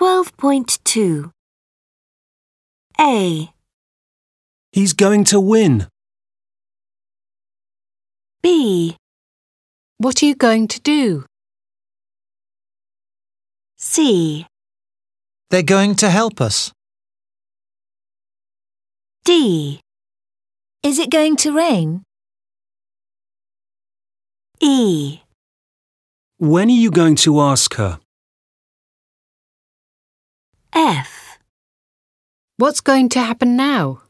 12.2 A. He's going to win. B. What are you going to do? C. They're going to help us. D. Is it going to rain? E. When are you going to ask her? F. What's going to happen now?